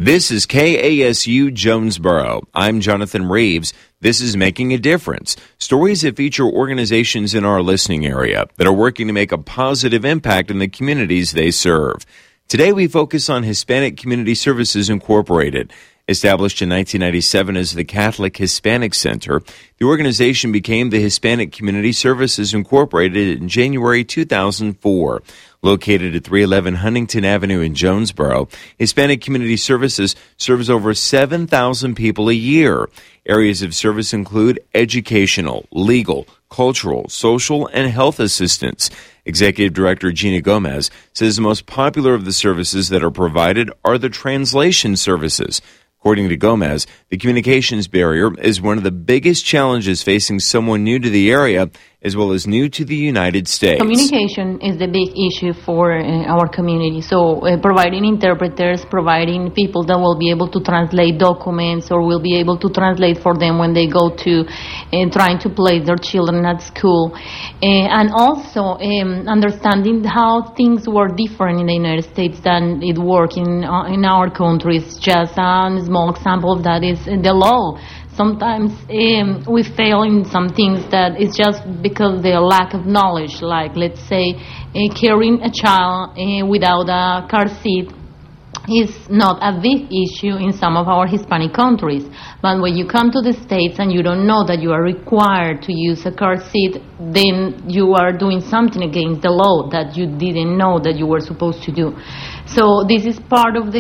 This is KASU Jonesboro. I'm Jonathan Reeves. This is Making a Difference. Stories that feature organizations in our listening area that are working to make a positive impact in the communities they serve. Today we focus on Hispanic Community Services Incorporated. Established in 1997 as the Catholic Hispanic Center, the organization became the Hispanic Community Services Incorporated in January 2004. Located at 311 Huntington Avenue in Jonesboro, Hispanic Community Services serves over 7,000 people a year. Areas of service include educational, legal, cultural, social, and health assistance. Executive Director Gina Gomez says the most popular of the services that are provided are the translation services. According to Gomez, the communications barrier is one of the biggest challenges facing someone new to the area as well as new to the United States. Communication is the big issue for our community. So providing interpreters, providing people that will be able to translate documents or will be able to translate for them when they go to trying to place their children at school. And also understanding how things were different in the United States than it worked in our countries. Just a small example of that is the law. Sometimes we fail in some things that is just because of the lack of knowledge, like let's say carrying a child without a car seat is not a big issue in some of our Hispanic countries. But when you come to the States and you don't know that you are required to use a car seat, then you are doing something against the law that you didn't know that you were supposed to do. So this is part of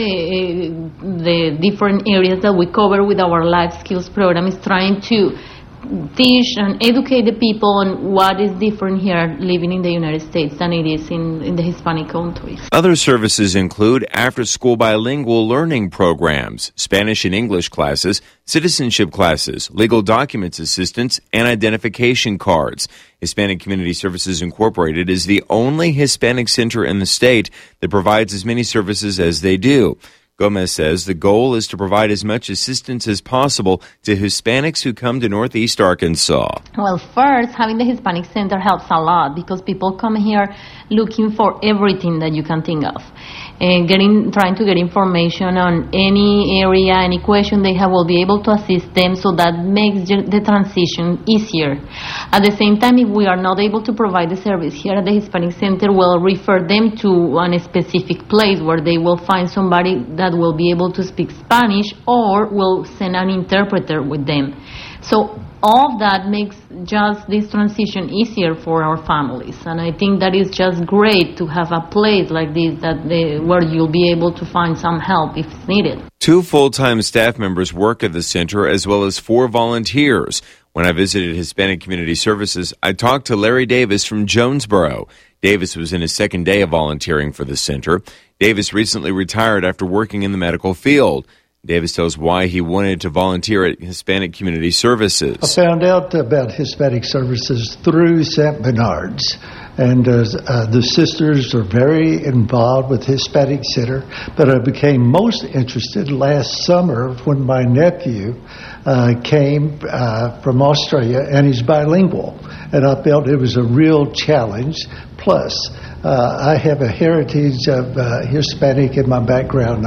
the different areas that we cover with our Life Skills program, is trying to teach and educate the people on what is different here living in the United States than it is in the Hispanic countries. Other services include after-school bilingual learning programs, Spanish and English classes, citizenship classes, legal documents assistance, and identification cards. Hispanic Community Services Incorporated is the only Hispanic center in the state that provides as many services as they do. Gomez says the goal is to provide as much assistance as possible to Hispanics who come to Northeast Arkansas. Well, first, having the Hispanic Center helps a lot because people come here looking for everything that you can think of. And trying to get information on any area, any question they have, will be able to assist them, so that makes the transition easier. At the same time, if we are not able to provide the service here at the Hispanic Center, we'll refer them to a specific place where they will find somebody that will be able to speak Spanish, or will send an interpreter with them. So all of that makes just this transition easier for our families. And I think that is just great to have a place like this where you'll be able to find some help if it's needed. 2 full-time staff members work at the center, as well as 4 volunteers. When I visited Hispanic Community Services, I talked to Larry Davis from Jonesboro. Davis was in his second day of volunteering for the center. Davis recently retired after working in the medical field. Davis tells why he wanted to volunteer at Hispanic Community Services. I found out about Hispanic Services through St. Bernard's, and the sisters are very involved with Hispanic Center, but I became most interested last summer when my nephew came from Australia, and he's bilingual, and I felt it was a real challenge. Plus, I have a heritage of Hispanic in my background.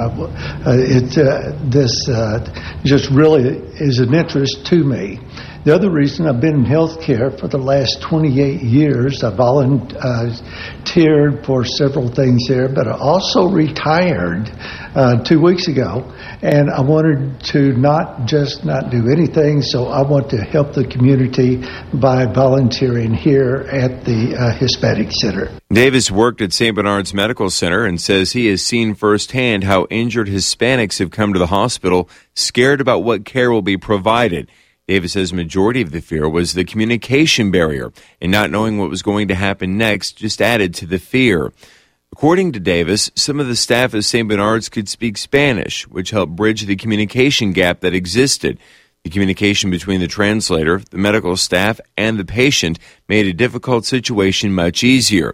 This just really is an interest to me. The other reason, I've been in healthcare for the last 28 years. I volunteered for several things there, but I also retired 2 weeks ago, and I wanted to not do anything, so I want to help the community by volunteering here at the Hispanic Center. Davis worked at St. Bernard's Medical Center and says he has seen firsthand how injured Hispanics have come to the hospital scared about what care will be provided. Davis says majority of the fear was the communication barrier, and not knowing what was going to happen next just added to the fear. According to Davis, some of the staff at St. Bernard's could speak Spanish, which helped bridge the communication gap that existed. The communication between the translator, the medical staff, and the patient made a difficult situation much easier.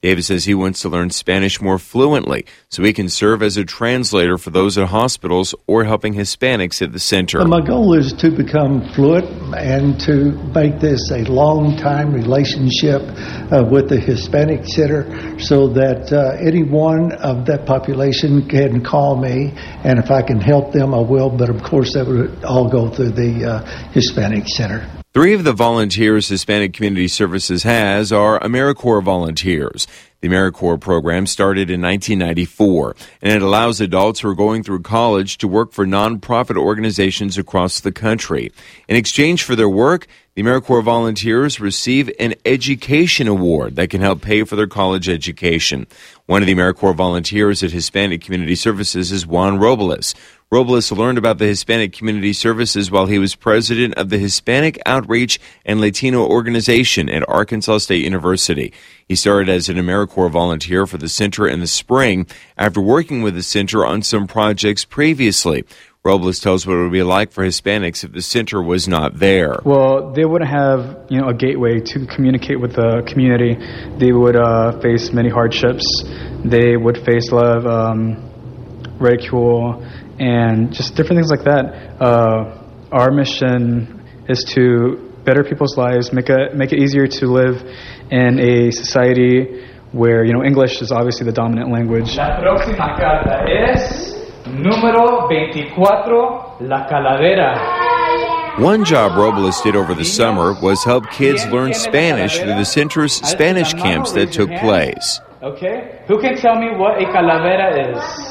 David says he wants to learn Spanish more fluently so he can serve as a translator for those at hospitals or helping Hispanics at the center. My goal is to become fluent and to make this a long-time relationship with the Hispanic Center so that anyone of that population can call me, and if I can help them, I will, but of course that would all go through the Hispanic Center. 3 of the volunteers Hispanic Community Services has are AmeriCorps volunteers. The AmeriCorps program started in 1994, and it allows adults who are going through college to work for nonprofit organizations across the country. In exchange for their work, the AmeriCorps volunteers receive an education award that can help pay for their college education. One of the AmeriCorps volunteers at Hispanic Community Services is Juan Robles. Robles learned about the Hispanic Community Services while he was president of the Hispanic Outreach and Latino Organization at Arkansas State University. He started as an AmeriCorps volunteer for the center in the spring after working with the center on some projects previously. Robles tells what it would be like for Hispanics if the center was not there. Well, they wouldn't have, a gateway to communicate with the community. They would face many hardships. They would face a lot of ridicule and just different things like that. Our mission is to better people's lives, make it easier to live in a society where, English is obviously the dominant language. La próxima carta es número 24, La Calavera. One job Robles did over the summer was help kids learn Spanish through the center's Spanish camps that took place. Okay, who can tell me what a calavera is?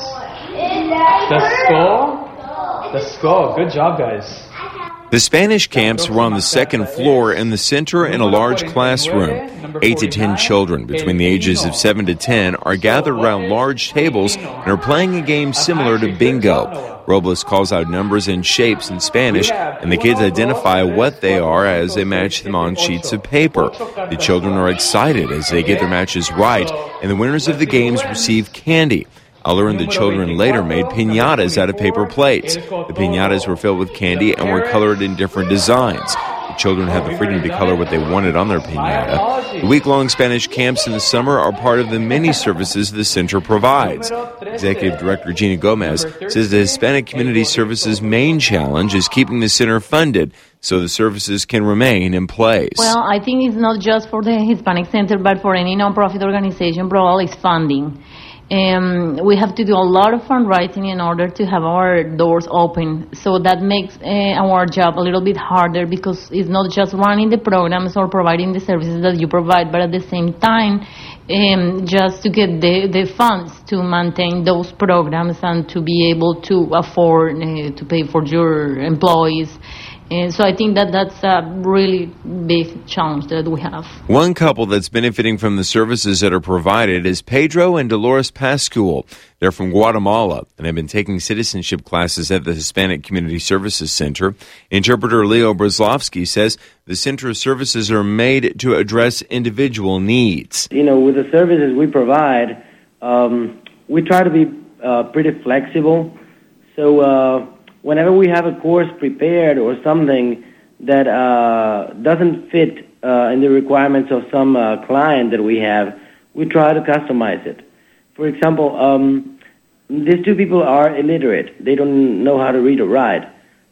The skull? The skull. Good job, guys. The Spanish camps were on the second floor in the center in a large classroom. 8 to 10 children between the ages of 7 to 10 are gathered around large tables and are playing a game similar to bingo. Robles calls out numbers and shapes in Spanish, and the kids identify what they are as they match them on sheets of paper. The children are excited as they get their matches right, and the winners of the games receive candy. I learned the children later made piñatas out of paper plates. The piñatas were filled with candy and were colored in different designs. The children had the freedom to color what they wanted on their piñata. The week-long Spanish camps in the summer are part of the many services the center provides. Executive Director Gina Gomez says the Hispanic Community Services' main challenge is keeping the center funded so the services can remain in place. Well, I think it's not just for the Hispanic Center, but for any nonprofit organization, probably is funding. We have to do a lot of fundraising in order to have our doors open. So that makes our job a little bit harder because it's not just running the programs or providing the services that you provide, but at the same time, just to get the funds to maintain those programs and to be able to afford to pay for your employees. So I think that's a really big challenge that we have. One couple that's benefiting from the services that are provided is Pedro and Dolores Pascual. They're from Guatemala and have been taking citizenship classes at the Hispanic Community Services Center. Interpreter Leo Brzezowski says the center's services are made to address individual needs. With the services we provide, we try to be pretty flexible. So whenever we have a course prepared or something that doesn't fit in the requirements of some client that we have, we try to customize it. For example, these two people are illiterate. They don't know how to read or write.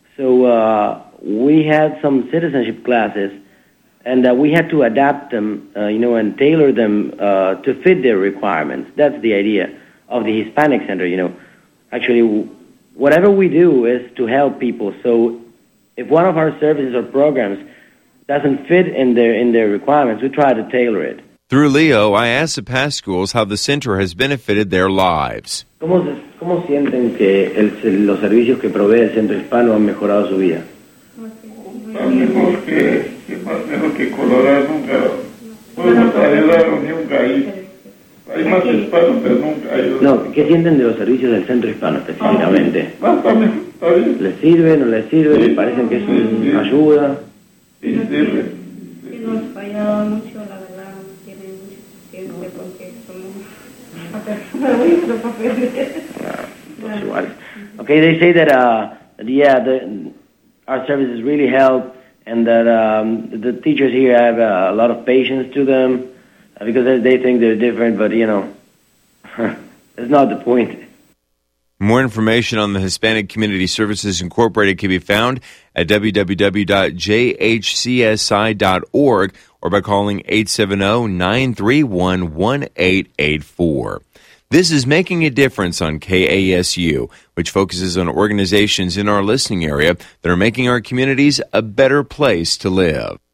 So we had some citizenship classes, and we had to adapt them, and tailor them to fit their requirements. That's the idea of the Hispanic Center, Actually, whatever we do is to help people. So if one of our services or programs doesn't fit in their requirements, we try to tailor it. Through Leo, I asked the Pascuals how the center has benefited their lives. ¿Cómo sienten que los servicios que provee el Centro Hispano han mejorado su vida? Mejor que Colorado nunca podemos ayudar ni un país. Hay más hispanos, pero nunca ayudan. No, ¿qué sienten de los servicios del Centro Hispano específicamente? Está bien. ¿Les sirve, no les sirve? ¿Les parecen que es una ayuda? Sí, sirve. Que nos fallaba mucho, la verdad, tiene mucha paciencia porque somos personas muy papeles. Okay, they say that, our services really help and that the teachers here have a lot of patience to them. because they think they're different, but, that's not the point. More information on the Hispanic Community Services Incorporated can be found at www.jhcsi.org or by calling 870-931-1884. This is Making a Difference on KASU, which focuses on organizations in our listening area that are making our communities a better place to live.